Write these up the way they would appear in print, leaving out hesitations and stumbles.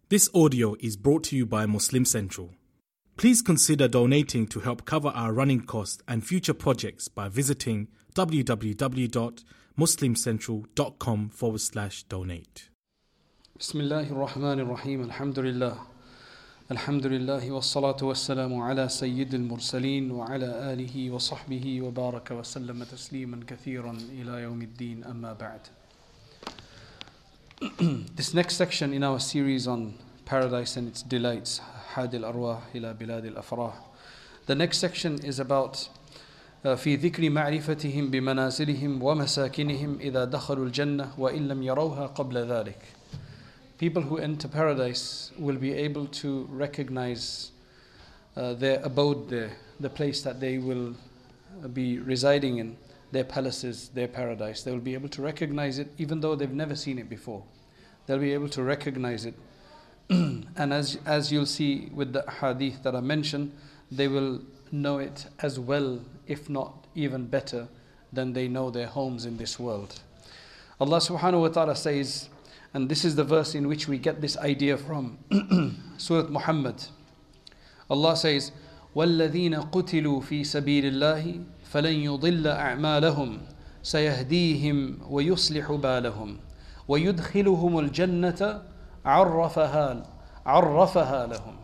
This audio is brought to you by Muslim Central. Please consider donating to help cover our running costs and future projects by visiting www.muslimcentral.com/donate. Bismillahir Rahmanir Rahim. Alhamdulillah. Alhamdulillah wassalatu wassalamu ala sayyidil mursaleen wa ala alihi wa sahbihi wa baraka wa sallama tasliman kathiran ila yawmiddin amma ba'd. This next section in our series on paradise and its delights, Hadil Arwah ila Biladil Afrah. The next section is about في ذكر معرفتهم بمنازلهم ومساكنهم إذا دخلوا الجنة وإن لم يروها قبل ذلك. People who enter paradise will be able to recognize their abode there, the place that they will be residing in, their palaces, their paradise. They will be able to recognize it even though they've never seen it before. They'll be able to recognize it. And as you'll see with the hadith that I mentioned, they will know it as well, if not even better, than they know their homes in this world. Allah subhanahu wa ta'ala says, and this is the verse in which we get this idea from, Surah Muhammad. Allah says, وَالَّذِينَ قُتِلُوا فِي سَبِيلِ اللَّهِ فَلَنْ يُضِلَّ أَعْمَالَهُمْ سَيَهْدِيهِمْ وَيُصْلِحُ بَالَهُمْ وَيُدْخِلُهُمُ الْجَنَّةَ عَرَّفَهَا لَهُمْ.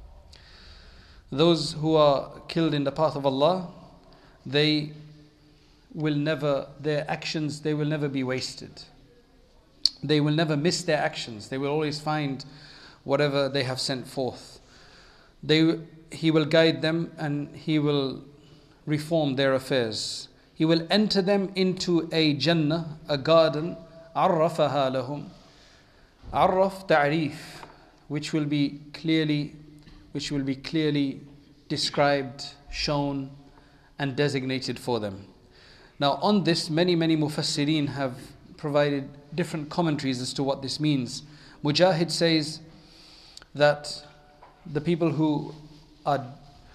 Those who are killed in the path of Allah, their actions, they will never be wasted. They will never miss their actions. They will always find whatever they have sent forth. He will guide them and He will reform their affairs. He will enter them into a Jannah, a garden, عرفها لهم. عرف ta'rif, which will be clearly described, shown and designated for them. Now on this, many mufassirin have provided different commentaries as to what this means. Mujahid says that the people who are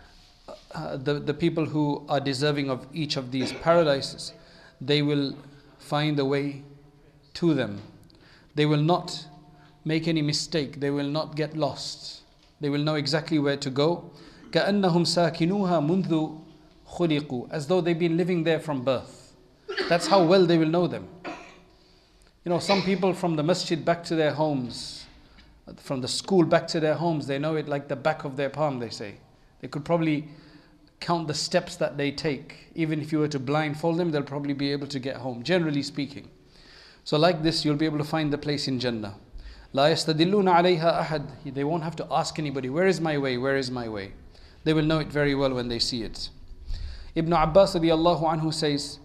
deserving of each of these paradises, they will find a way to them. They will not make any mistake. They will not get lost. They will know exactly where to go. كَأَنَّهُمْ سَاكِنُوهَا مُنْذُ خُلِقُوا, as though they've been living there from birth. That's how well they will know them. You know, some people from the masjid back to their homes, from the school back to their homes, they know it like the back of their palm, they say. They could probably count the steps that they take. Even if you were to blindfold them, they'll probably be able to get home, generally speaking. So like this, you'll be able to find the place in Jannah. لا يستدلون عليها أحد. They won't have to ask anybody, where is my way, where is my way? They will know it very well when they see it. Ibn Abbas radiallahu anhu says,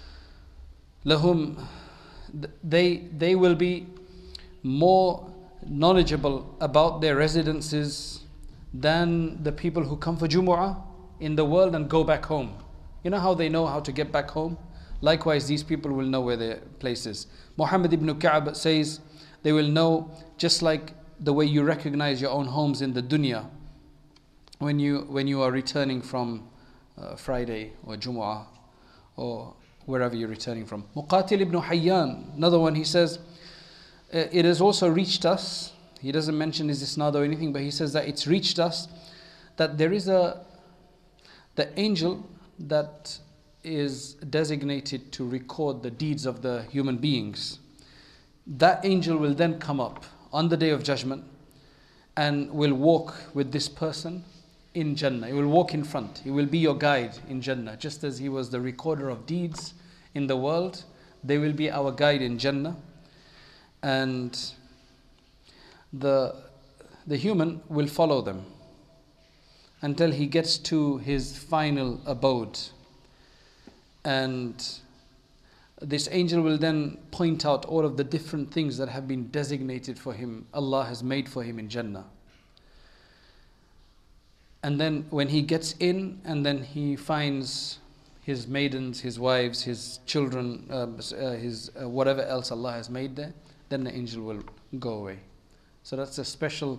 لهم, they will be more knowledgeable about their residences than the people who come for Jumu'ah in the world and go back home. You know how they know how to get back home? Likewise, these people will know where their place is. Muhammad ibn Ka'b says, they will know just like the way you recognize your own homes in the dunya when you are returning from Friday or Jumu'ah or wherever you're returning from. Muqatil ibn Hayyan, another one, he says, it has also reached us, he doesn't mention his isnad or anything, but he says that it's reached us that there is the angel that is designated to record the deeds of the human beings. That angel will then come up on the Day of Judgment and will walk with this person in Jannah. He will walk in front. He will be your guide in Jannah. Just as he was the recorder of deeds in the world, they will be our guide in Jannah. And the human will follow them until he gets to his final abode. And this angel will then point out all of the different things that have been designated for him, Allah has made for him in Jannah. And then when he gets in and then he finds his maidens, his wives, his children, his whatever else Allah has made there, then the angel will go away. So that's a special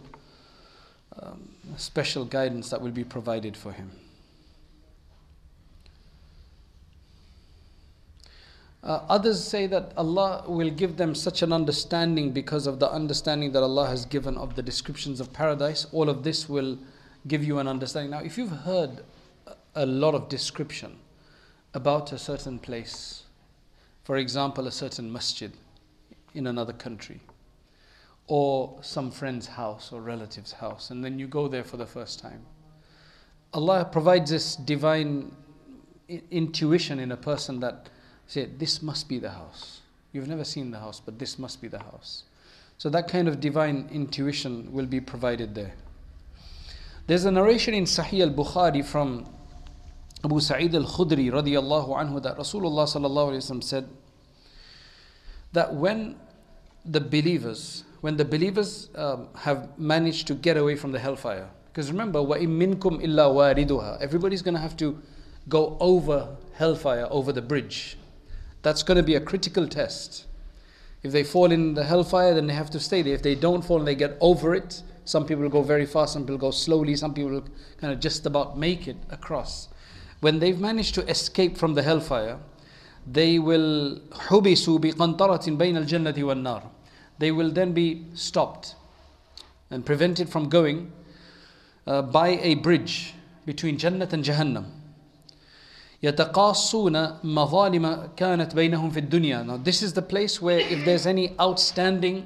guidance that will be provided for him. Others say that Allah will give them such an understanding because of the understanding that Allah has given of the descriptions of paradise. All of this will give you an understanding. Now, if you've heard a lot of description about a certain place, for example, a certain masjid in another country, or some friend's house or relative's house, and then you go there for the first time, Allah provides this divine intuition in a person that said, this must be the house. You've never seen the house, but this must be the house. So that kind of divine intuition will be provided there. There's a narration in Sahih al-Bukhari from Abu Sa'id al-Khudri radiyallahu anhu that Rasulullah sallallahu alayhi wa sallam said that when the believers have managed to get away from the hellfire, because remember, وَإِن مِّنكُمْ إِلَّا وَارِدُهَا, everybody's going to have to go over hellfire, over the bridge. That's going to be a critical test. If they fall in the hellfire, then they have to stay there. If they don't fall and they get over it, some people go very fast, some people go slowly, some people kind of just about make it across. When they've managed to escape from the hellfire, they will حُبِسُوا بِقَنْطَرَةٍ بَيْنَ الْجَنَّةِ وَالنَّارِ. They will then be stopped and prevented from going by a bridge between Jannat and Jahannam. يَتَقَاصُونَ مَظَالِمَ كَانَتْ بَيْنَهُمْ فِي الدُّنْيَا. Now this is the place where if there is any outstanding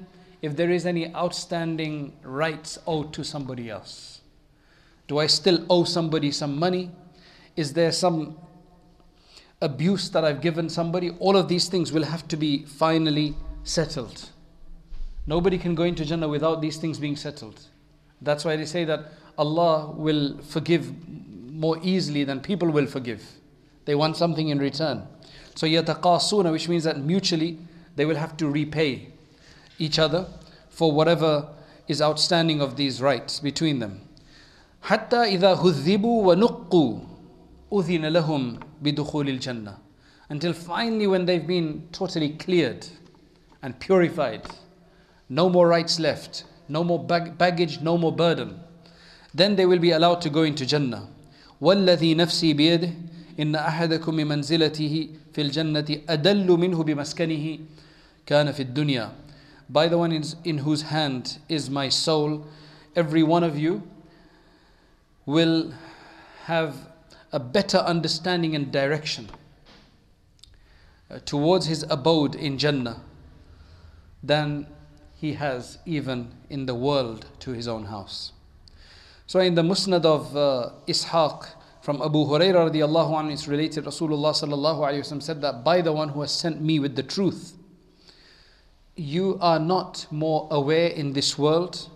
rights owed to somebody else. Do I still owe somebody some money? Is there some abuse that I've given somebody? All of these things will have to be finally settled. Nobody can go into Jannah without these things being settled. That's why they say that Allah will forgive more easily than people will forgive. They want something in return. So yataqasuna, which means that mutually they will have to repay each other for whatever is outstanding of these rights between them. حَتَّى إِذَا هُذِّبُوا وَنُقُّوا أُذِنَ لَهُمْ بِدُخُولِ الْجَنَّةِ. Until finally when they've been totally cleared and purified, no more rights left, no more baggage, no more burden, then they will be allowed to go into Jannah. وَالَّذِي نَفْسِي بِيَدِهِ إِنَّ أَحَدَكُم بِمَنْزِلَتِهِ فِي الْجَنَّةِ أَدَلُّ مِنْهُ بِمَسْكَنِهِ كَانَ فِي الدُّنْيَا. By the one in whose hand is my soul, every one of you will have a better understanding and direction towards his abode in Jannah than he has even in the world to his own house. So in the Musnad of Ishaq from Abu Hurairah radiyallahu anhu, it's related, Rasulullah sallallahu alayhi wa sallam said that by the one who has sent me with the truth, you are not more aware in this world,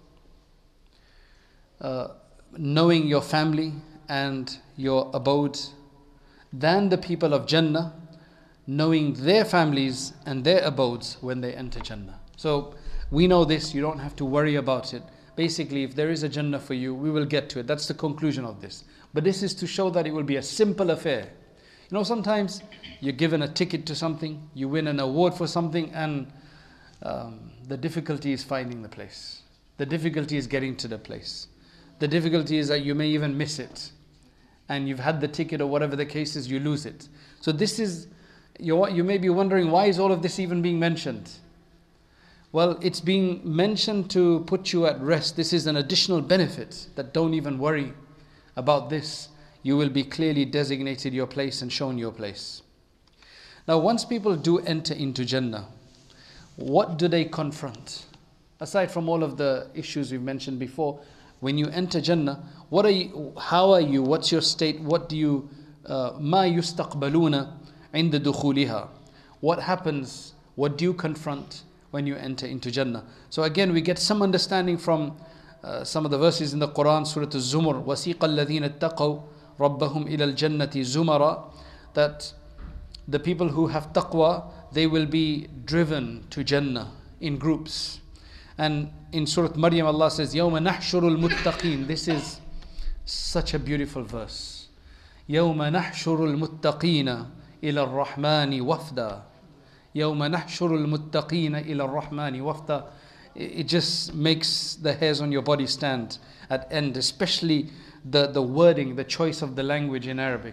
knowing your family and your abode, than the people of Jannah, knowing their families and their abodes when they enter Jannah. So we know this, you don't have to worry about it. Basically, if there is a Jannah for you, we will get to it. That's the conclusion of this. But this is to show that it will be a simple affair. You know, sometimes you're given a ticket to something, you win an award for something, and the difficulty is finding the place. The difficulty is getting to the place. The difficulty is that you may even miss it. And you've had the ticket or whatever the case is, you lose it. So this is, you may be wondering, why is all of this even being mentioned? Well, it's being mentioned to put you at rest. This is an additional benefit, that don't even worry about this. You will be clearly designated your place and shown your place. Now, once people do enter into Jannah, what do they confront? Aside from all of the issues we've mentioned before, when you enter Jannah, what are you, how are you, what's your state, what do you, ما يستقبلون عند دخولها? What happens, what do you confront when you enter into Jannah? So again, we get some understanding from some of the verses in the Quran, Surah Al-Zumar, وَسِيقَ الَّذِينَ اتَّقَوْا رَبَّهُمْ إِلَى الْجَنَّةِ زُمَرًا, that the people who have taqwa, they will be driven to Jannah in groups. And in Surah Maryam, Allah says, يَوْمَ نَحْشُرُ الْمُتَّقِينَ. This is such a beautiful verse. يَوْمَ نَحْشُرُ الْمُتَّقِينَ إِلَى الرَّحْمَنِ وَفْدًا. يَوْمَ نَحْشُرُ الْمُتَّقِينَ إِلَى الرَّحْمَنِ وَفْدًا. It just makes the hairs on your body stand at end, especially the wording, the choice of the language in Arabic.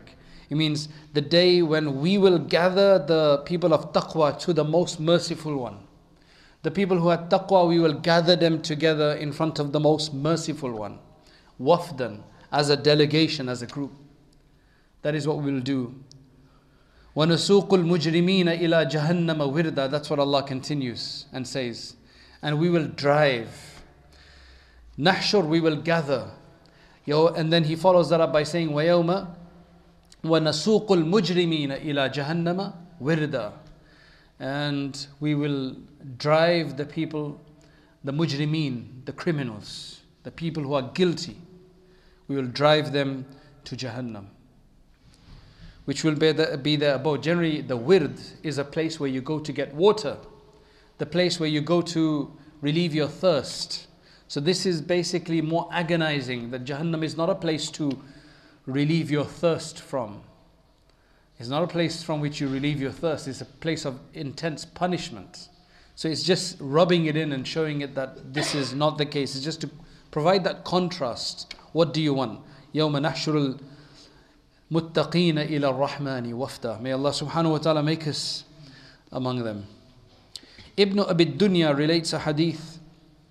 It means the day when we will gather the people of taqwa to the most merciful one. The people who had taqwa, we will gather them together in front of the most merciful one. Wafdan, as a delegation, as a group. That is what we will do. وَنَسُوقُ الْمُجْرِمِينَ إِلَى جَهَنَّمَ وِرْدًا. That's what Allah continues and says. And we will drive. Nahshur, we will gather. And then he follows that up by saying, وَيَوْمَ وَنَسُوقُ الْمُجْرِمِينَ إِلَى جَهَنَّمَ وِرْدًا. And we will drive the people, the mujrimeen, the criminals, the people who are guilty. We will drive them to Jahannam, which will be their abode. Generally, the wird is a place where you go to get water, the place where you go to relieve your thirst. So this is basically more agonizing, that Jahannam is not a place to relieve your thirst from. It's not a place from which you relieve your thirst. It's a place of intense punishment. So it's just rubbing it in and showing it that this is not the case. It's just to provide that contrast. What do you want? يَوْمَ نَحْشُرُ الْمُتَّقِينَ إِلَى الرَّحْمَنِ وَفْدًا. May Allah subhanahu wa ta'ala make us among them. Ibn Abi Dunya relates a hadith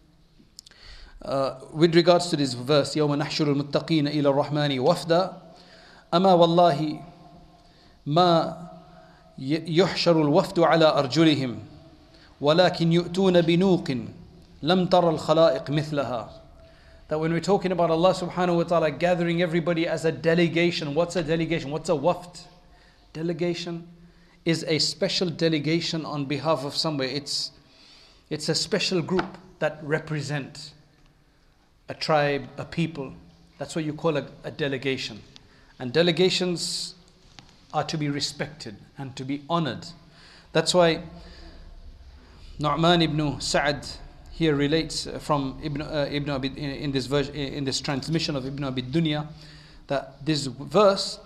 with regards to this verse. يَوْمَ نَحْشُرُ الْمُتَّقِينَ إِلَى الرَّحْمَنِ وَفْدًا أَمَا وَاللَّهِ ما يحشر الوفد على أرجلهم ولكن يؤتون بنوق لم تر الخلائق مثلها. That when we're talking about Allah subhanahu wa ta'ala gathering everybody as a delegation, what's a delegation? What's a waft? Delegation is a special delegation on behalf of somewhere. It's a special group that represent a tribe, a people. That's what you call a delegation. And delegations are to be respected and to be honored. That's why Nu'man ibn Sa'ad here relates from Ibn Abi, in this transmission of Ibn Abi Dunya, that this verse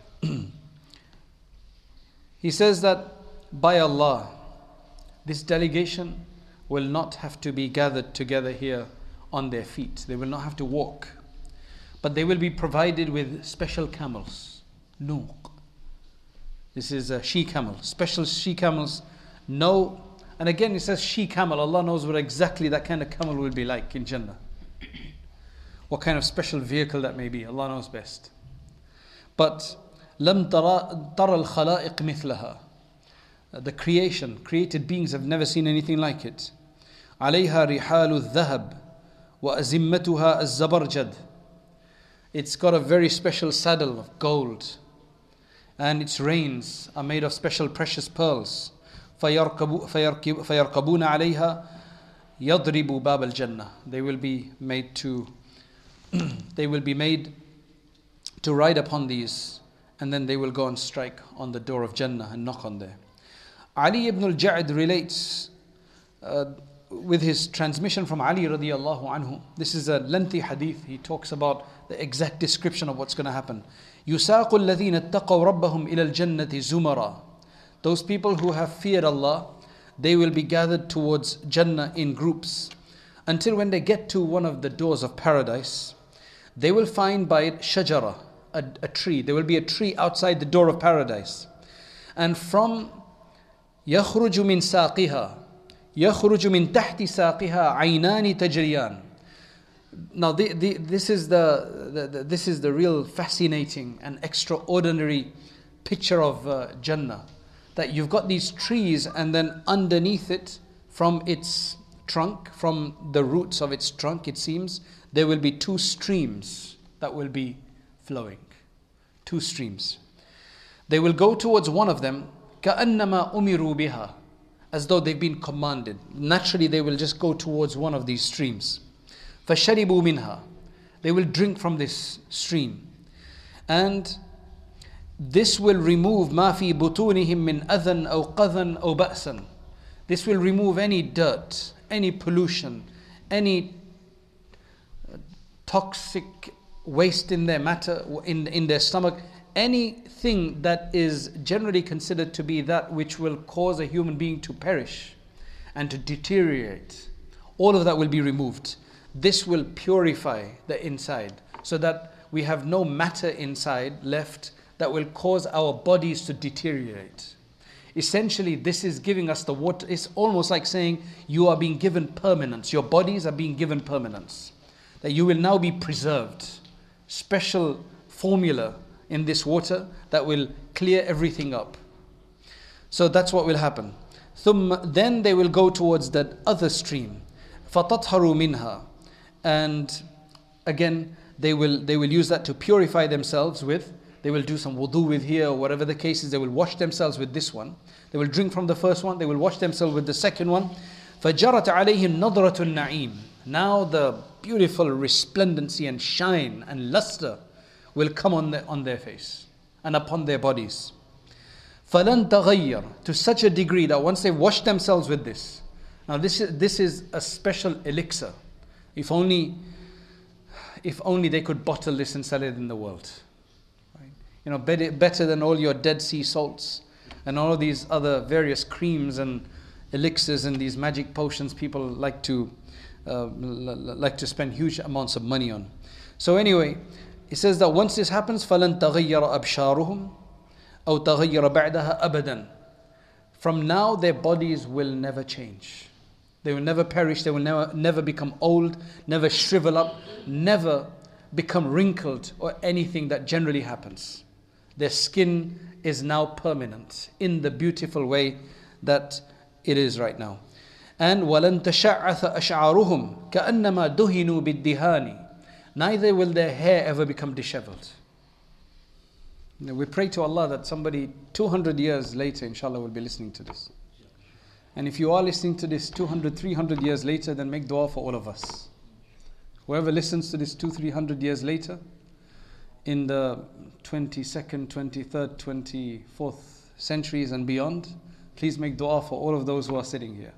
he says that by Allah, this delegation will not have to be gathered together here on their feet. They will not have to walk, but they will be provided with special camels. Nuq. This is a she-camel, special she-camels. No, and again it says she-camel. Allah knows what exactly that kind of camel will be like in Jannah. What kind of special vehicle that may be, Allah knows best. But لَمْ تَرَى الْخَلَائِقْ مِثْلَهَا. The created beings have never seen anything like it. عَلَيْهَا رِحَالُ الذَّهَبِ وَأَزِمَّتُهَا الزَّبَرْجَدِ. It's got a very special saddle of gold, and its reins are made of special precious pearls. فَيَرْكَبُونَ عَلَيْهَا يَضْرِبُ بَابَ الْجَنَّةِ. They will be made to ride upon these, and then they will go and strike on the door of Jannah and knock on there. Ali ibn al-Ja'd relates with his transmission from Ali radiallahu anhu. This is a lengthy hadith. He talks about the exact description of what's going to happen. يُسَاقُ الَّذِينَ اتَّقَوْا رَبَّهُمْ إِلَى الْجَنَّةِ زُمَرًا. Those people who have feared Allah, they will be gathered towards Jannah in groups, until when they get to one of the doors of paradise, they will find by it shajara, a tree. There will be a tree outside the door of paradise. And from يَخْرُجُ مِنْ سَاقِهَا يَخْرُجُ مِنْ تَحْتِ سَاقِهَا عَيْنَانِ تَجْرِيَانِ. Now this is the real fascinating and extraordinary picture of Jannah. That you've got these trees, and then underneath it, from its trunk, from the roots of its trunk, it seems, there will be two streams that will be flowing. Two streams. They will go towards one of them, كَأَنَّمَا أُمِرُوا بِهَا, as though they've been commanded. Naturally, they will just go towards one of these streams. فَشَرِبُوا مِنْهَا. They will drink from this stream. And this will remove مَا فِي بُطُونِهِم مِّنْ أَذًى أَوْ قَذًى أَوْ بَأْسًا. This will remove any dirt, any pollution, any toxic waste in their matter, in their stomach, anything that is generally considered to be that which will cause a human being to perish and to deteriorate. All of that will be removed. This will purify the inside, so that we have no matter inside left that will cause our bodies to deteriorate. Essentially, this is giving us the water. It's almost like saying you are being given permanence. Your bodies are being given permanence. That you will now be preserved. Special formula in this water that will clear everything up. So that's what will happen. Then they will go towards that other stream. فَتَطْهَرُوا مِنْهَا. And again, they will use that to purify themselves with. They will do some wudu with here, or whatever the case is. They will wash themselves with this one. They will drink from the first one. They will wash themselves with the second one. فَجَرَتْ عَلَيْهِمْ نَضْرَةُ النَّعِيمِ. Now the beautiful resplendency and shine and luster will come on their face and upon their bodies. فَلَنْ تَغَيَّرْ. To such a degree that once they wash themselves with this. Now this is a special elixir. If only they could bottle this and sell it in the world. You know, better than all your Dead Sea salts and all of these other various creams and elixirs and these magic potions people like to spend huge amounts of money on. So anyway, it says that once this happens, فَلَنْ تَغَيَّرَ أَبْشَارُهُمْ أَوْ تَغَيَّرَ بَعْدَهَا أَبَدًا. From now their bodies will never change. They will never perish. They will never become old, never shrivel up, never become wrinkled or anything that generally happens. Their skin is now permanent in the beautiful way that it is right now. And وَلَنْ تَشَعَّثَ أَشْعَارُهُمْ كَأَنَّمَا دُهِنُوا بِالدِّهَانِ. Neither will their hair ever become disheveled. You know, we pray to Allah that somebody 200 years later, inshallah, will be listening to this. And if you are listening to this 200, 300 years later, then make dua for all of us. Whoever listens to this 200-300 years later, in the 22nd, 23rd, 24th centuries and beyond, please make dua for all of those who are sitting here.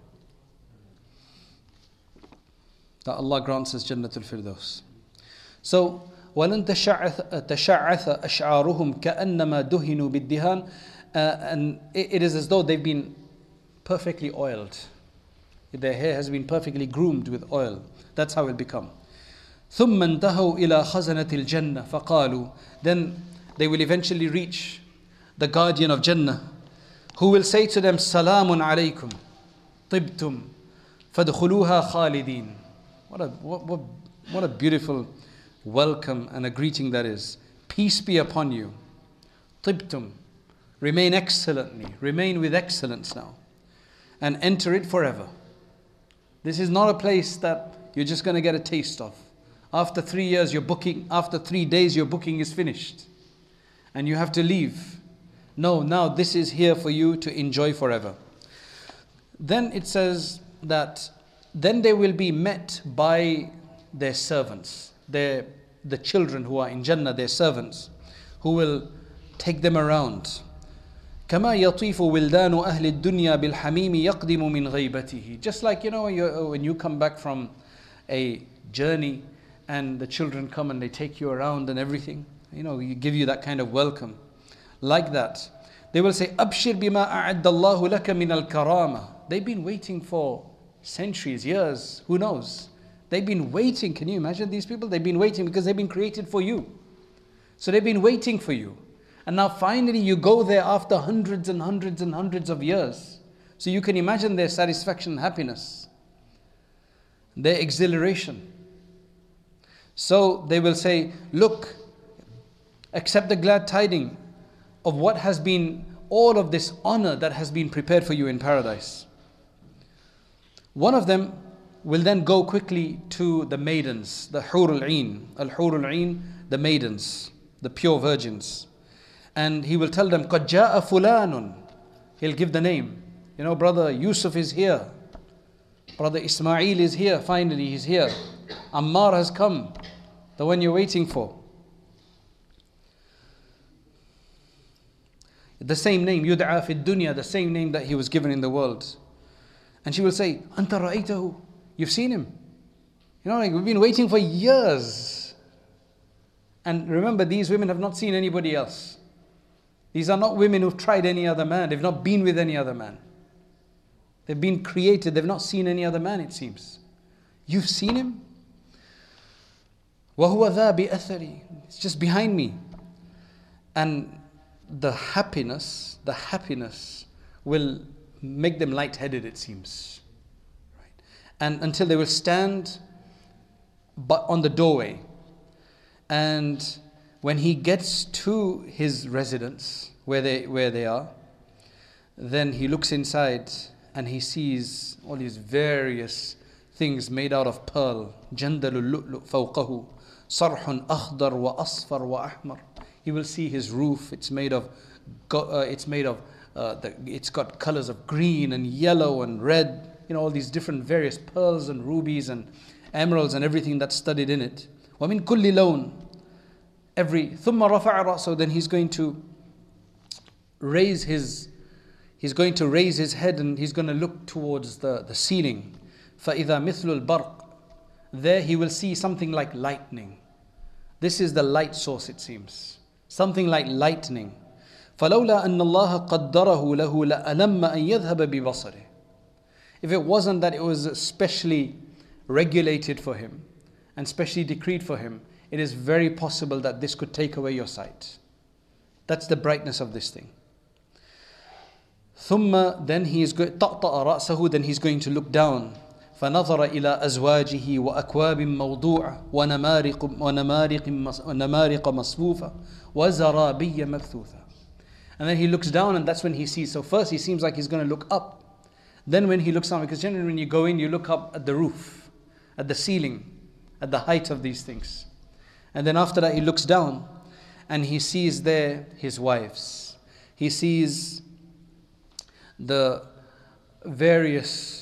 That Allah grants us Jannatul Firdaus. So, وَلَنْ تَشَعَّثَ أَشْعَارُهُمْ كَأَنَّمَا دُهِنُوا بِالدِّهَانِ. And it is as though they've been perfectly oiled. Their hair has been perfectly groomed with oil. That's how it become. ثُمَّ انْتَهَوْا إِلَى خَزَنَةِ الْجَنَّةِ فَقَالُوا. Then they will eventually reach the guardian of Jannah, who will say to them, سَلَامٌ عَلَيْكُمْ طِبْتُمْ فَادْخُلُوهَا خَالِدِينَ. What a beautiful welcome and a greeting that is. Peace be upon you. طِبْتُمْ. Remain excellently. Remain with excellence now. And enter it forever. This is not a place that you're just going to get a taste of. After 3 years, your booking, after 3 days, your booking is finished. And you have to leave. No, now this is here for you to enjoy forever. Then it says that then they will be met by their servants, the children who are in Jannah, their servants, who will take them around. كما يطيف ولدان أهل الدنيا بالحميم يقدم من غيبته. Just like, you know, when you come back from a journey and the children come and they take you around and everything, you know, you give you that kind of welcome. Like that. They will say, أبشر بما أعد الله لك من الكرامة. They've been waiting for centuries, years, who knows? They've been waiting. Can you imagine these people? They've been waiting because they've been created for you. So they've been waiting for you. And now finally you go there after hundreds and hundreds and hundreds of years. So you can imagine their satisfaction and happiness, their exhilaration. So they will say, look, accept the glad tidings of what has been, all of this honor that has been prepared for you in paradise. One of them will then go quickly to the maidens, the Hur al-Ain, the maidens, the pure virgins. And he will tell them, قَدْ جَاءَ فُلَانٌ. He'll give the name. You know, brother Yusuf is here. Brother Ismail is here. Finally, he's here. Ammar has come. The one you're waiting for. The same name, يُدْعَى فِي الدُّنْيَا, the same name that he was given in the world. And she will say, أَنْتَ رَأَيْتَهُ. You've seen him. You know, like we've been waiting for years. And remember, these women have not seen anybody else. These are not women who've tried any other man. They've not been with any other man. They've been created. They've not seen any other man, it seems. You've seen him? وَهُوَ ذَا بِأَثَرِي. It's just behind me. And the happiness will make them lightheaded, it seems. Right? And until they will stand but on the doorway. And when he gets to his residence, where they are, then he looks inside and he sees all these various things made out of pearl. Jandalul lu'lu' fawqahu, sarhun akhdar wa asfar wa ahmar. He will see his roof. It's got colors of green and yellow and red. All these different various pearls and rubies and emeralds and everything that's studied in it. وَمِن كُلِّ لَوْن. ثُمَّ رَفَعَ رَأْسَهُ. Then he's going to raise his head and he's going to look towards the ceiling. فَإِذَا مِثْلُ الْبَرْقِ. There he will see something like lightning. This is the light source, it seems. Something like lightning. فَلَوْلَا أَنَّ اللَّهَ قَدَّرَهُ لَهُ لَأَلَمَّ أَن يَذْهَبَ بِبَصَرِهِ. If it wasn't that it was specially regulated for him and specially decreed for him, it is very possible that this could take away your sight. That's the brightness of this thing. ثُمَّ. Then he is going تَطْطَأَ رَأْسَهُ. Then he's going to look down. فنظر إلى أزواجه وأكواب موضوعة ونمارق مصفوفة وزرابي مبثوثة. And then he looks down, and that's when he sees. So first he seems like he's going to look up. Then when he looks down, because generally when you go in, you look up at the roof, at the ceiling, at the height of these things. And then after that he looks down and he sees there his wives. He sees the various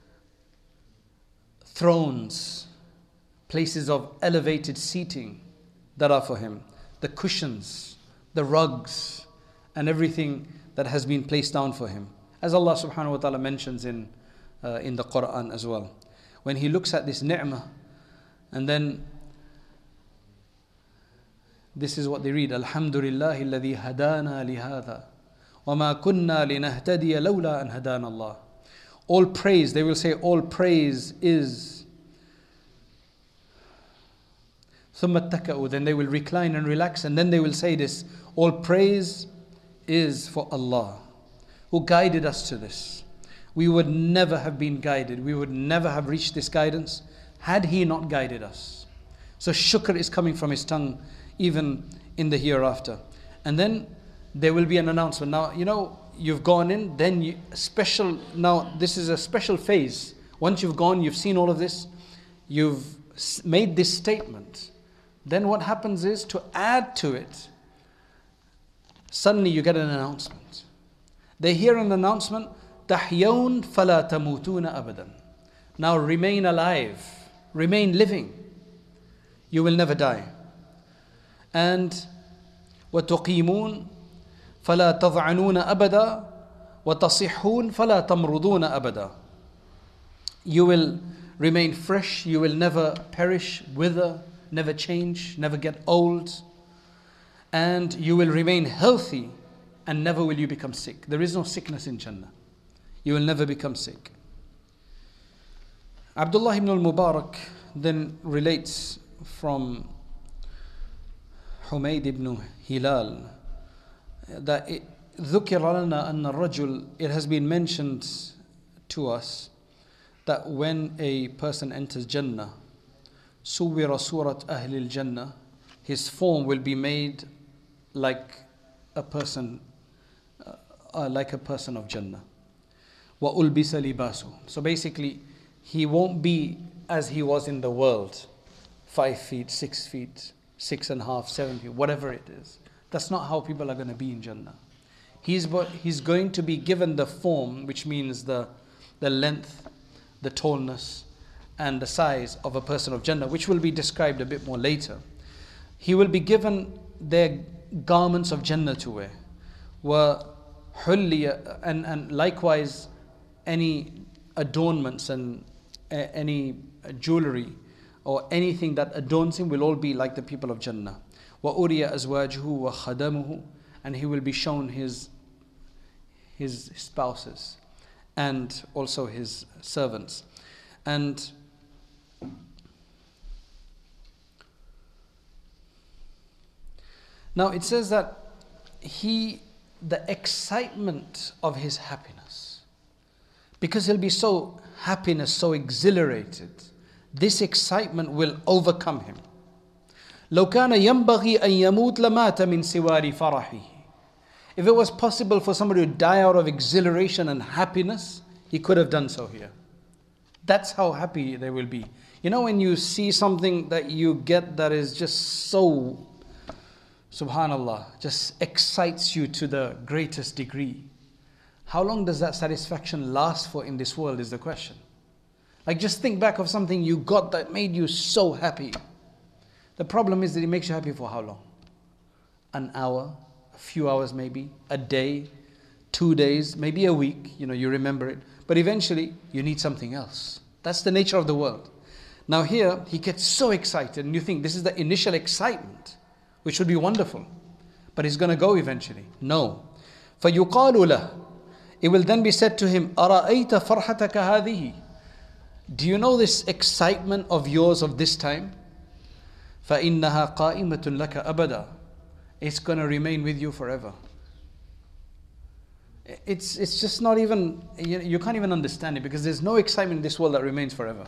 thrones, places of elevated seating that are for him, the cushions, the rugs, and everything that has been placed down for him. As Allah subhanahu wa ta'ala mentions in the Quran as well. When he looks at this ni'mah, and then this is what they read: Alhamdulillahi alladhi hadana lihada wa ma kunna linahtadiya lawla an hadana Allah. All praise, they will say, all praise is. ثُمَّ اتَّكَأُوا. Then they will recline and relax, and then they will say this: all praise is for Allah, who guided us to this. We would never have been guided. We would never have reached this guidance had He not guided us. So shukr is coming from his tongue even in the hereafter. And then there will be an announcement. Now, you've gone in, then now this is a special phase. Once you've gone, you've seen all of this, you've made this statement. Then what happens is, to add to it, suddenly you get an announcement. They hear an announcement: تَحْيَوْنَ فَلَا تَمُوتُونَ أَبَدًا. Now remain alive, remain living. You will never die. And وَتُقِيمُونَ فَلَا تَضْعَنُونَ أَبَدًا وَتَصِحُّونَ فَلَا تَمْرُضُونَ أَبَدًا. You will remain fresh, you will never perish, wither, never change, never get old. And you will remain healthy, and never will you become sick. There is no sickness in Jannah. You will never become sick. Abdullah ibn al-Mubarak then relates from Humayd ibn Hilal that ذُكِرَ لَنَا أَنَّ الرَّجُلِ. It has been mentioned to us that when a person enters Jannah, صُوِّرَ سُورَةَ أَهْلِ الْجَنَّةِ, his form will be made like a person of Jannah. وَأُلْبِسَ لِبَاسُهُ. So basically, he won't be as he was in the world, 5 feet, 6 feet, 6.5, 7 feet, whatever it is. That's not how people are going to be in Jannah. He's going to be given the form, which means the length, the tallness, and the size of a person of Jannah, which will be described a bit more later. He will be given their garments of Jannah to wear. وَحُلِّيَ. And likewise, any adornments and any jewelry or anything that adorns him will all be like the people of Jannah. وَأُرِيَ أَزْوَاجُهُ وَخَدَمُهُ. And he will be shown his spouses and also his servants. And now it says that the excitement of his happiness, because he'll be so so exhilarated, this excitement will overcome him. لو كان ينبغي أن يموت لمات من سوار فرحه. If it was possible for somebody to die out of exhilaration and happiness, he could have done so here. That's how happy they will be. You know, when you see something that you get that is just so, subhanallah, just excites you to the greatest degree. How long does that satisfaction last for in this world is the question. Like, just think back of something you got that made you so happy. The problem is that it makes you happy for how long? An hour, a few hours maybe, a day, 2 days, maybe a week, you remember it. But eventually, you need something else. That's the nature of the world. Now here, he gets so excited, and you think this is the initial excitement, which would be wonderful. But it's going to go eventually. No. فَيُقَالُ لَهُ. It will then be said to him, أَرَأَيْتَ فَرْحَتَكَ هَذِهِ. Do you know this excitement of yours of this time? فَإِنَّهَا قَائِمَةٌ لَكَ أَبَدًا. It's going to remain with you forever. It's just not even, you can't even understand it, because there's no excitement in this world that remains forever.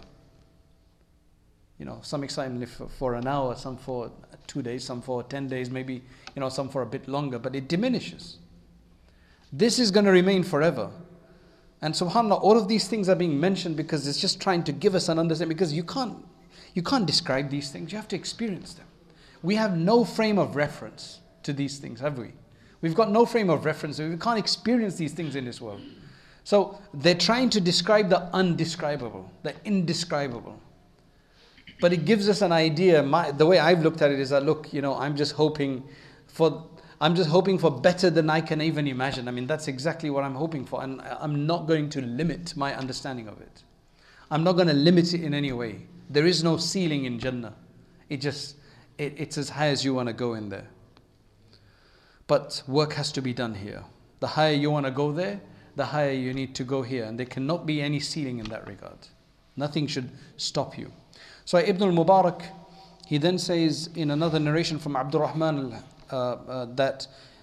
Some excitement for an hour, some for 2 days, some for 10 days, maybe, some for a bit longer, but it diminishes. This is going to remain forever. And subhanAllah, all of these things are being mentioned because it's just trying to give us an understanding, because you can't describe these things, you have to experience them. We have no frame of reference to these things, have we? We've got no frame of reference. We can't experience these things in this world. So they're trying to describe the undescribable, the indescribable. But it gives us an idea. The way I've looked at it is that, look, I'm just hoping for better than I can even imagine. I mean, that's exactly what I'm hoping for. And I'm not going to limit my understanding of it. I'm not going to limit it in any way. There is no ceiling in Jannah. It's as high as you want to go in there. But work has to be done here. The higher you want to go there, the higher you need to go here. And there cannot be any ceiling in that regard. Nothing should stop you. So Ibn al-Mubarak, he then says in another narration from Abdurrahman that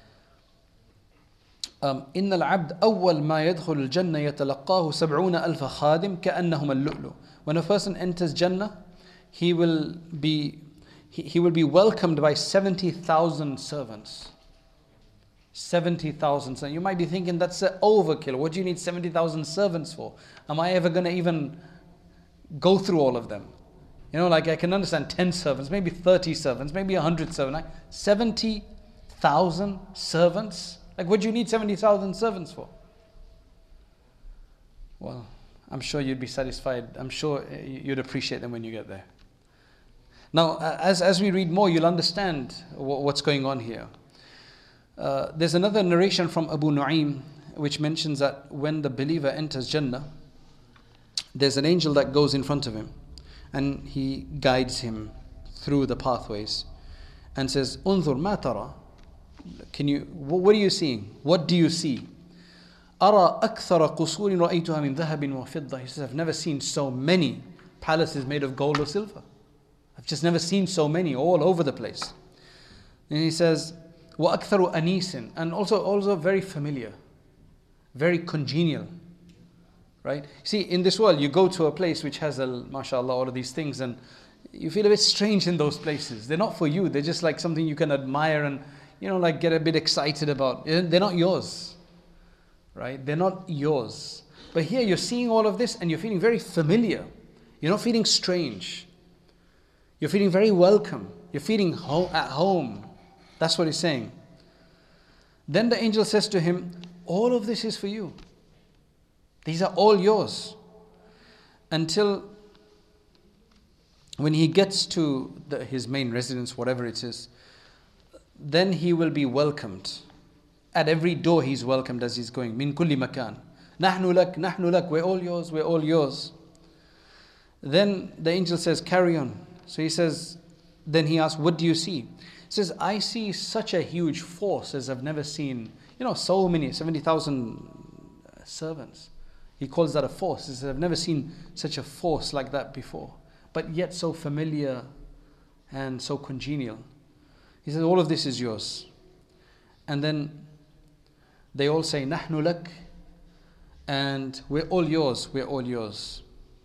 إن العبد أول ما يدخل الجنة يتلقاه 70,000 خادم كأنهم اللؤلؤ. When a person enters Jannah, he will be welcomed by 70,000 servants. 70,000. So you might be thinking, that's an overkill. What do you need 70,000 servants for? Am I ever going to even go through all of them? Like, I can understand 10 servants, maybe 30 servants, maybe 100 servants. 70,000 servants? Like, what do you need 70,000 servants for? Well, I'm sure you'd be satisfied. I'm sure you'd appreciate them when you get there. Now, as we read more, you'll understand what's going on here. There's another narration from Abu Nu'aym which mentions that when the believer enters Jannah, there's an angel that goes in front of him and he guides him through the pathways and says, "Unzur ma tara." What are you seeing? What do you see? "Ara akthara qusurin ra'aytuha min dhahabin wa fidda." He says, I've never seen so many palaces made of gold or silver. I've just never seen so many all over the place. And he says, وَأَكْثَرُ أَنِيسٍ, and also very familiar, very congenial, right? See, in this world, you go to a place which has, mashallah, all of these things, and you feel a bit strange in those places. They're not for you. They're just like something you can admire and, like get a bit excited about. They're not yours, right? They're not yours. But here, you're seeing all of this, and you're feeling very familiar. You're not feeling strange. You're feeling very welcome. You're feeling at home. That's what he's saying. Then the angel says to him, all of this is for you. These are all yours. Until when he gets to his main residence, whatever it is, then he will be welcomed. At every door he's welcomed as he's going. Min kulli makan. Nahnu lak, we're all yours, we're all yours. Then the angel says, carry on. So he says, then he asks, what do you see? He says, I see such a huge force as I've never seen. So many, 70,000 servants. He calls that a force. He says, I've never seen such a force like that before. But yet so familiar and so congenial. He says, all of this is yours. And then they all say, Nahnu lak, and we're all yours, we're all yours.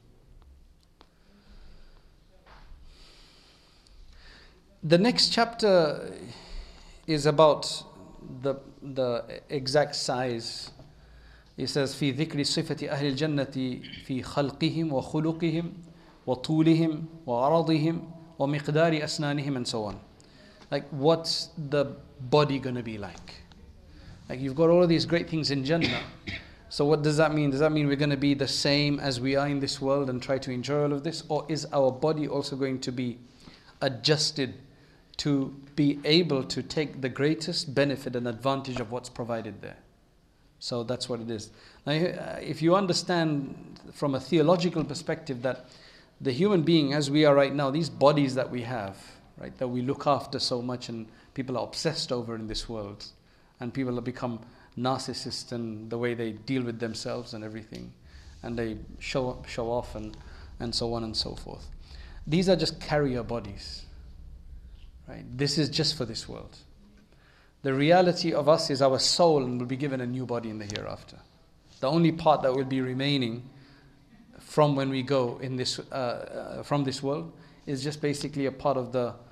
The next chapter is about the exact size. It says, في ذكر صفة أهل الجنة في خلقهم وخلقهم وطولهم وعرضهم ومقدار أسنانهم, and so on. Like, what's the body going to be like? Like, you've got all of these great things in Jannah. So what does that mean? Does that mean we're going to be the same as we are in this world and try to enjoy all of this? Or is our body also going to be adjusted to be able to take the greatest benefit and advantage of what's provided there? So that's what it is. Now, if you understand from a theological perspective that the human being as we are right now, these bodies that we have, right, that we look after so much and people are obsessed over in this world, and people have become narcissists in the way they deal with themselves and everything, and they show off and so on and so forth. These are just carrier bodies, right? This is just for this world. The reality of us is our soul will be given a new body in the hereafter. The only part that will be remaining from when we go in this from this world is just basically a part of the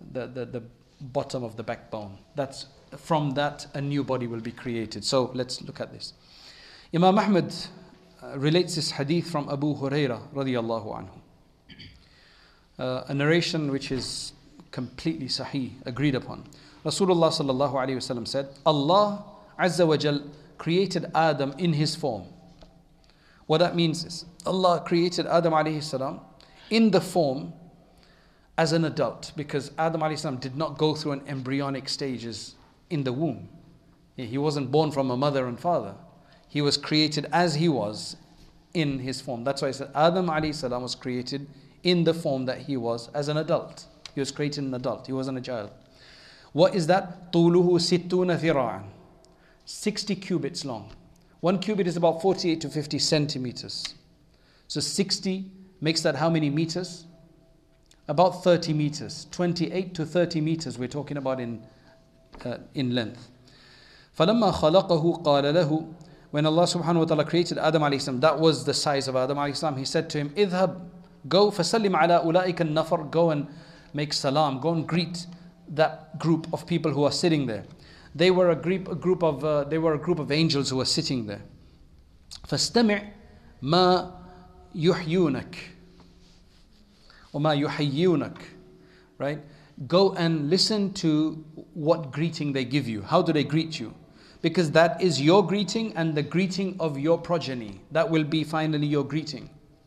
bottom of the backbone. That's from that a new body will be created. So let's look at this. Imam Ahmad relates this hadith from Abu Huraira radiyallahu anhu. A narration which is completely sahih, agreed upon. Rasulullah sallallahu alayhi wasallam said, Allah Azza wa Jal created Adam in his form. What that means is Allah created Adam alayhi salam in the form as an adult, because Adam alayhi salam did not go through an embryonic stages in the womb. He wasn't born from a mother and father. He was created as he was in his form. That's why I said Adam alayhi salam was created in the form that he was as an adult. He was created an adult. He wasn't a child. What is that? طُولُهُ سِتُّونَ ذِرَاعًا 60 cubits long. 1 cubit is about 48 to 50 centimeters. So 60 makes that how many meters? About 30 meters. 28 to 30 meters we're talking about in length. فَلَمَّا خَلَقَهُ قَالَ لَهُ When Allah subhanahu wa ta'ala created Adam alayhi salam, that was the size of Adam alayhi salam. He said to him, اذهب, go فَسَلِّمْ عَلَىٰ أُولَٰئِكَ النَّفَرْ Go and make salam, go and greet that group of people who are sitting there. They were a group of angels who were sitting there. فَاسْتَمِعْ مَا يُحْيُونَكَ وَمَا يُحَيِّونَكَ Right? Go and listen to what greeting they give you. How do they greet you? Because that is your greeting and the greeting of your progeny. That will be finally your greeting.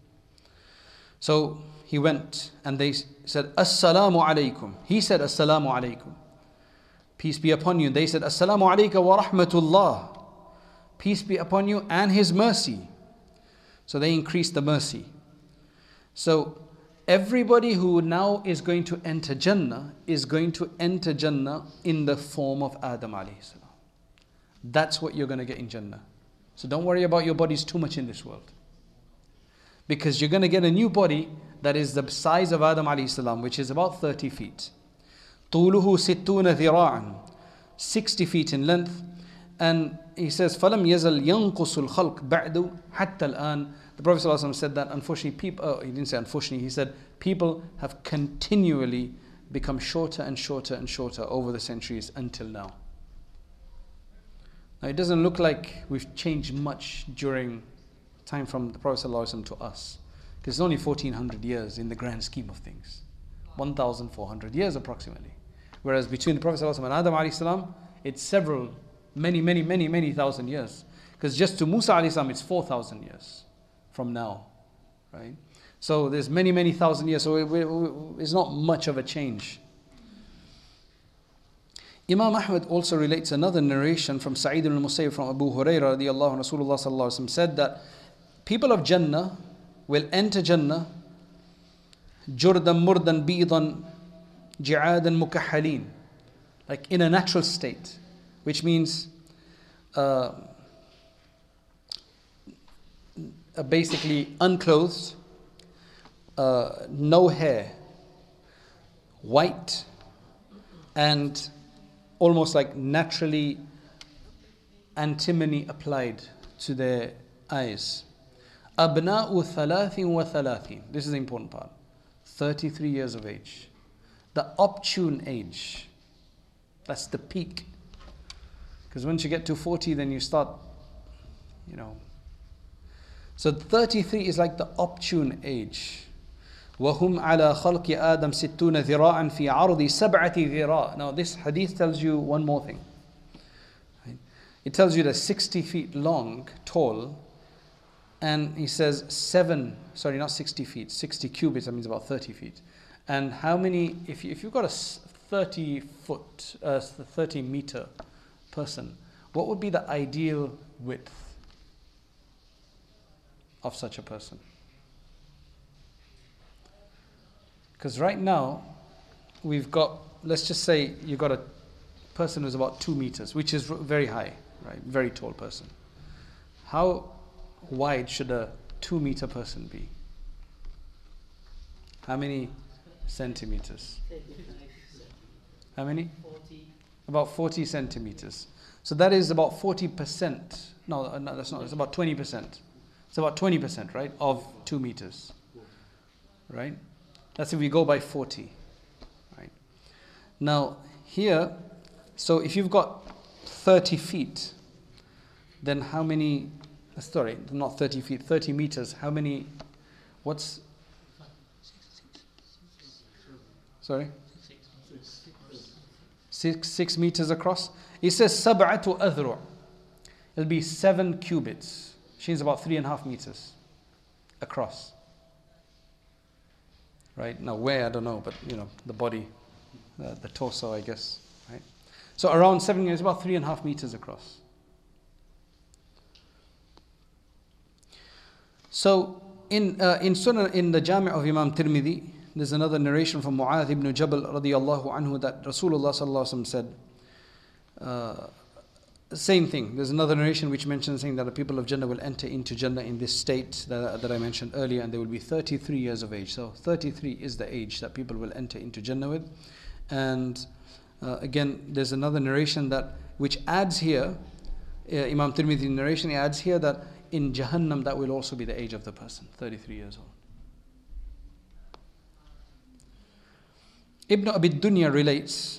So he went and they said, Assalamu alaikum. He said, Assalamu alaikum. Peace be upon you. They said, Assalamu alayka wa rahmatullah. Peace be upon you and His mercy. So they increased the mercy. So everybody who now is going to enter Jannah is going to enter Jannah in the form of Adam alayhi salam. That's what you're going to get in Jannah. So don't worry about your bodies too much in this world. Because you're going to get a new body that is the size of Adam alayhi salam, which is about 30 feet. طُولُهُ سِتُّونَ ذِرَاعًا 60 feet in length. And he says, فَلَمْ يَزَلْ يَنْقُصُ الْخَلْقِ بَعْدُ حَتَّى الْآنِ The Prophet ﷺ said that unfortunately people, he didn't say unfortunately, he said people have continually become shorter and shorter and shorter over the centuries until now. Now it doesn't look like we've changed much during time from the Prophet ﷺ to us, because it's only 1400 years in the grand scheme of things, 1400 years approximately. Whereas between the Prophet ﷺ and Adam alayhi salam, it's many thousand years. Because just to Musa alayhi salam, it's 4,000 years from now, right? So there's many thousand years. So it's not much of a change. Imam Ahmad also relates another narration from Sa'id al-Musayyib from Abu Hurairah radiyallahu anhu. Rasulullah sallallahu alaihi wasallam said that people of Jannah will enter Jannah jurdan murdan bidan ji'adan mukahhalin, like in a natural state, which means basically unclothed, no hair, white, and almost like naturally antimony applied to their eyes. أبناء ثلاث وثلاثين. This is the important part. 33 years of age. The opportune age. That's the peak. Because once you get to 40, then you start, So 33 is like the opportune age. وَهُمْ عَلَى خَلْقِ آدَمْ سِتُّونَ ذِرَاعًا فِي عَرْضِ سَبْعَةِ ذِرَاءٍ. Now this hadith tells you one more thing. It tells you that 60 feet long, tall, and he says 60 feet, 60 cubits, that means about 30 feet. And how many, if you've got a 30 meter person, what would be the ideal width of such a person? Because right now, we've got, let's just say you've got a person who's about 2 meters, which is very high, right? Very tall person. How wide should a 2 meter person be? How many centimeters? How many? 40. About 40 centimeters. So that is about 40%. No, that's not. It's about 20%. It's about 20%, right, of 2 meters. Right? That's if we go by 40. Right? Now, here, so if you've got 30 feet, then how many, sorry, not 30 feet, 30 meters, how many, what's, sorry? 6 meters across. It says sab'atu adhru'. It'll be 7 cubits. Which is about 3.5 meters across. Right? Now where, I don't know, but the body, the torso, I guess. Right? So around 7 years, about 3.5 meters across. So in Sunan, in the Jami' of Imam Tirmidhi, there's another narration from Mu'adh ibn Jabal radiyallahu anhu that Rasulullah sallallahu alaihi wasallam said, same thing. There's another narration which mentions saying that the people of Jannah will enter into Jannah in this state that I mentioned earlier, and they will be 33 years of age. So 33 is the age that people will enter into Jannah with. And again, there's another narration which adds here, Imam Tirmidhi narration, he adds here that in Jahannam that will also be the age of the person, 33 years old. Ibn Abi Dunya relates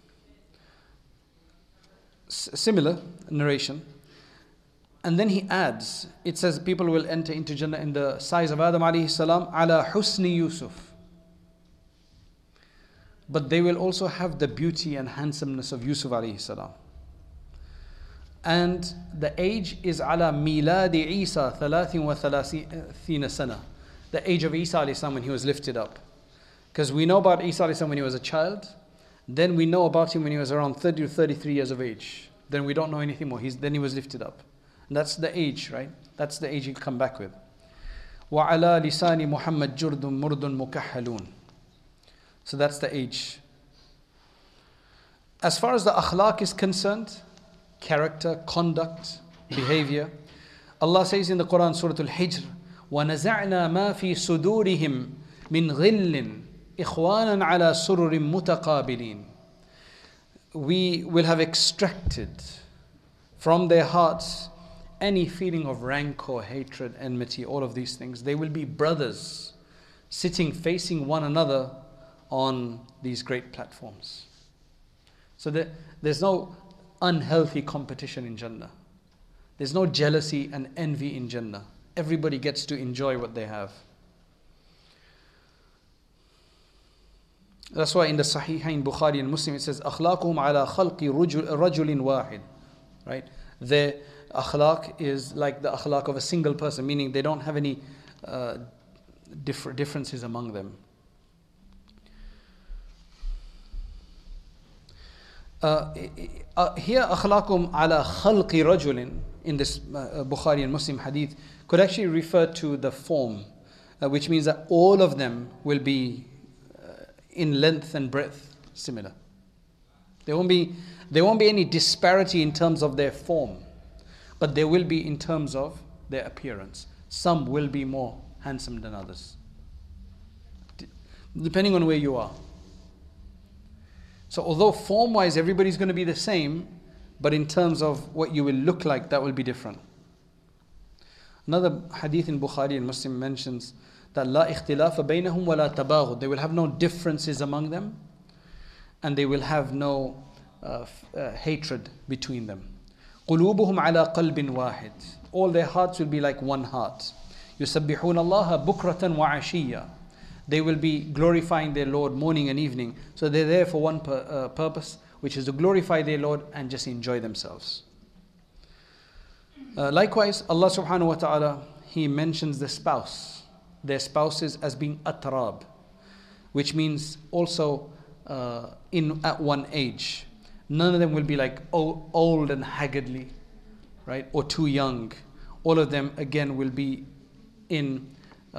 similar narration, and then he adds, it says people will enter into Jannah in the size of Adam alayhi salam ala husni Yusuf, but they will also have the beauty and handsomeness of Yusuf alayhi salam. And the age is ala miladi Isa 33 sana, the age of Isa alayhi salam when he was lifted up. Because we know about Isa alayhi salam when he was a child, then we know about him when he was around 30 to 33 years of age. Then we don't know anything more. Then he was lifted up. And that's the age, right? That's the age he'll come back with. وَعَلَى لِسَانِ مُحَمَّدْ جُرْدٌ مُرْدٌ مُكَحَّلُونَ. So that's the age. As far as the akhlaq is concerned, character, conduct, behavior, Allah says in the Quran, Surah Al-Hijr, وَنَزَعْنَا مَا فِي صُدُورِهِمْ مِنْ غِلٍّ إِخْوَانًا عَلَى سُرُرٍ مُتَقَابِلِينَ. We will have extracted from their hearts any feeling of rancor, hatred, enmity, all of these things. They will be brothers sitting facing one another on these great platforms. So there's no unhealthy competition in Jannah. There's no jealousy and envy in Jannah. Everybody gets to enjoy what they have. That's why in the Sahihain, Bukhari and Muslim, it says, أَخْلَاقُهُمْ عَلَى خَلْقِ رَجُلٍ وَاحِدٍ. Right? Their akhlaq is like the akhlaq of a single person, meaning they don't have any differences among them. Here, أَخْلَاقُهُمْ عَلَى خَلْقِ رَجُلٍ in this Bukhari and Muslim hadith could actually refer to the form, which means that all of them will be in length and breadth similar. There won't be any disparity in terms of their form, but there will be in terms of their appearance. Some will be more handsome than others, depending on where you are. So although form-wise everybody's going to be the same, but in terms of what you will look like, that will be different. Another hadith in Bukhari and Muslim mentions that لا اختلاف بينهم ولا تباغض. They will have no differences among them, and they will have no hatred between them. قلوبهم على قلب واحد. All their hearts will be like one heart. يسبحون الله بكرة وعشيا. They will be glorifying their Lord morning and evening. So they're there for one purpose, which is to glorify their Lord and just enjoy themselves. Likewise, Allah subhanahu wa ta'ala, He mentions the spouse, their spouses as being atrab, which means also at one age. None of them will be like old and haggardly, right? Or too young. All of them again will be in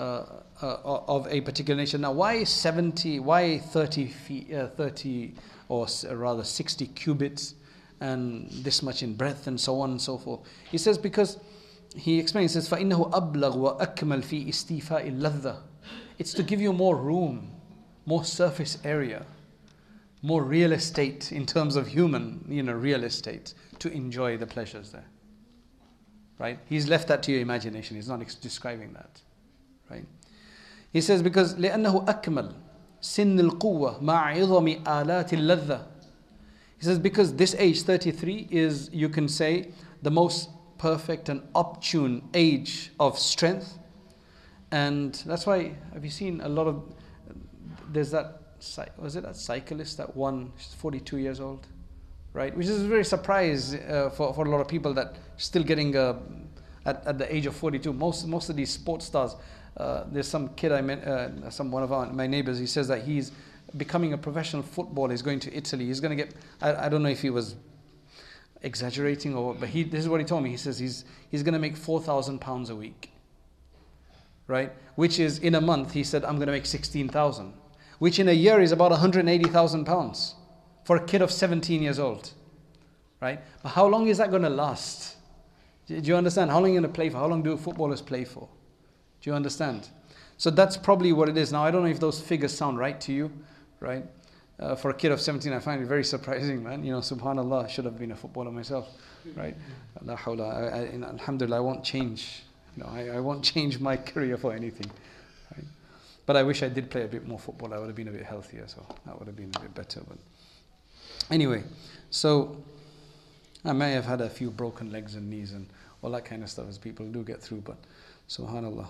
of a particular nation. Now, why 70? Why 30 feet? 30 or rather 60 cubits, and this much in breadth, and so on and so forth. He says because he explains. He says فَإِنَّهُ أَبْلَغْ وَأَكْمَلْ فِي إِسْتِيفَاءِ اللَّذَّةِ. It's to give you more room, more surface area, more real estate in terms of human, real estate to enjoy the pleasures there. Right? He's left that to your imagination. He's not describing that. Right? He says because لأنه أكمل سن القوة مع عظم آلات اللذة. He says because this age 33 is, you can say, the most perfect and opportune age of strength, and that's why have you seen a lot of, there's that, was it that cyclist that won? She's 42 years old, right? Which is a very surprise for a lot of people that still getting at the age of 42. Most of these sports stars. There's some kid I met, one of my neighbors. He says that he's becoming a professional footballer. He's going to Italy. He's going to get. I don't know if he was exaggerating or what, but this is what he told me. He says he's going to make £4,000 a week, right? Which is in a month. He said I'm going to make 16,000, which in a year is about £180,000 for a kid of 17 years old, right? But how long is that going to last? Do you understand? How long are you going to play for? How long do footballers play for? Do you understand? So that's probably what it is. Now, I don't know if those figures sound right to you, right? For a kid of 17, I find it very surprising, man. Subhanallah, I should have been a footballer myself, right? La hawla. Alhamdulillah, I won't change. I won't change my career for anything, right? But I wish I did play a bit more football. I would have been a bit healthier, so that would have been a bit better. But anyway, so I may have had a few broken legs and knees and all that kind of stuff as people do get through, but subhanallah.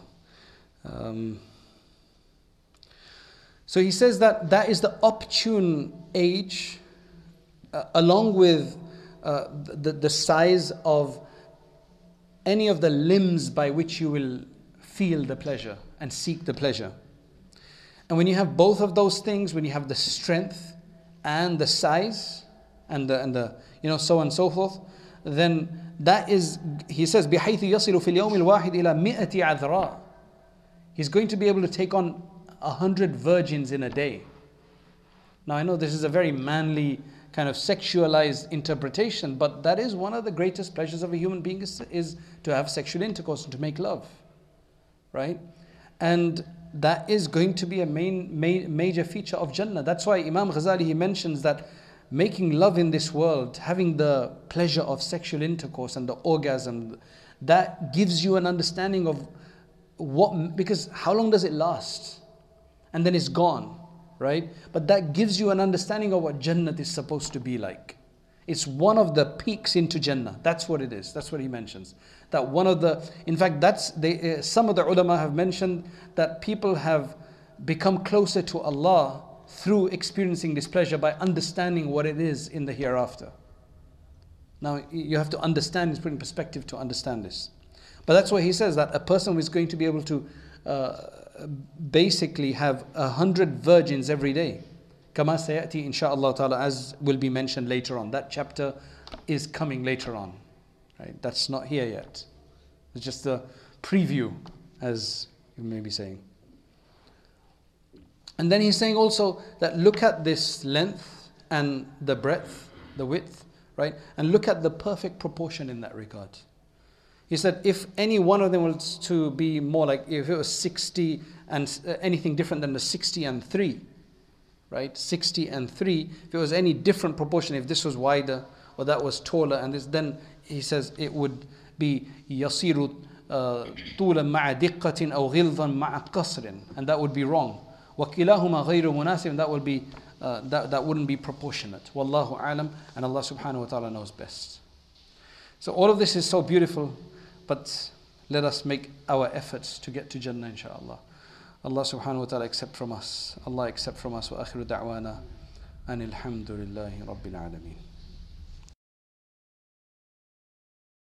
So he says that is the opportune age, along with the size of any of the limbs by which you will feel the pleasure and seek the pleasure. And when you have both of those things, when you have the strength and the size and the so on and so forth, then that is, he says, بحيث يصل في اليوم الواحد إلى 100 عذراء. He's going to be able to take on 100 virgins in a day. Now I know this is a very manly kind of sexualized interpretation, but that is one of the greatest pleasures of a human being is to have sexual intercourse and to make love, right? And that is going to be a major feature of Jannah. That's why Imam Ghazali, he mentions that making love in this world, having the pleasure of sexual intercourse and the orgasm, that gives you an understanding of because how long does it last? And then it's gone, right? But that gives you an understanding of what Jannah is supposed to be like. It's one of the peaks into Jannah. That's what it is. That's what he mentions. That one of the, in fact, some of the ulama have mentioned that people have become closer to Allah through experiencing this pleasure by understanding what it is in the hereafter. Now, you have to understand, it's put in perspective to understand this. But that's why he says that a person who is going to be able to basically have 100 virgins every day. Kama sayati insha'Allah ta'ala, as will be mentioned later on. That chapter is coming later on. Right? That's not here yet. It's just a preview, as you may be saying. And then he's saying also that look at this length and the breadth, the width, right? And look at the perfect proportion in that regard. He said if any one of them was to be more like, if it was 60 and anything different than the 60 and 3, right? 60 and 3. If it was any different proportion, if this was wider or that was taller, and this, then he says it would be يصير طولا مع دقة أو غلظا مع قصر, and that would be wrong. وكلاهما غير مناسب, and that would be that wouldn't be proportionate. Wallahu alam, and Allah subhanahu wa ta'ala knows best. So all of this is so beautiful, but let us make our efforts to get to Jannah, inshaAllah. Allah subhanahu wa ta'ala accept from us. Allah accept from us. Wa akhiru da'wana anil hamdulillahi rabbil alameen.